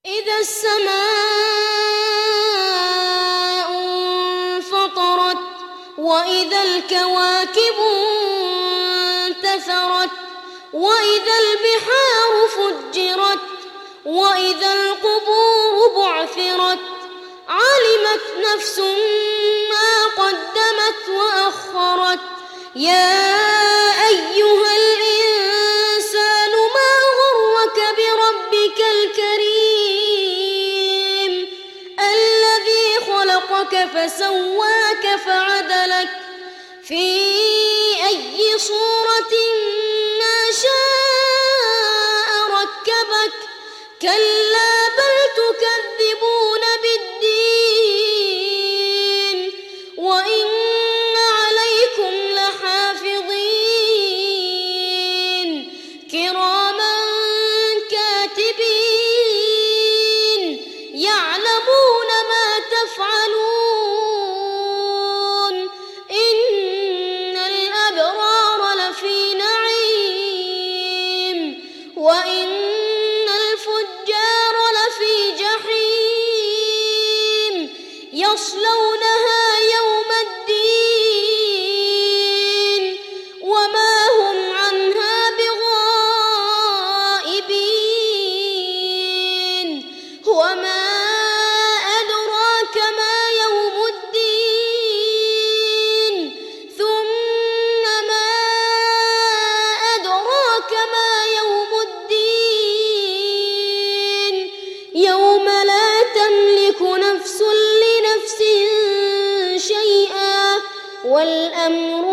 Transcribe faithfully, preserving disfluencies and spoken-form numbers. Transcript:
إذا السماء انفطرت وإذا الكواكب انتثرت وإذا البحار فجرت وإذا القبور بعثرت علمت نفس ما قدمت وأخرت يا أيها الإنسان ما غرك بربك الكريم الذي خلقك فسواك فعدلك في أي صورة ما شاء ركبك كلا بل تكذبون بالدين وإن عليكم لحافظين كراما كاتبين يعلمون ما تفعلون إن الأبرار لفي نعيم وإن الفجار لفي جحيم يصلونها يوم الدين وما هم عنها بغائبين وما أدراك ما يوم الدين ثم ما أدراك ما يوم الدين يوم لا تملك نفس لنفس شيئا والأمر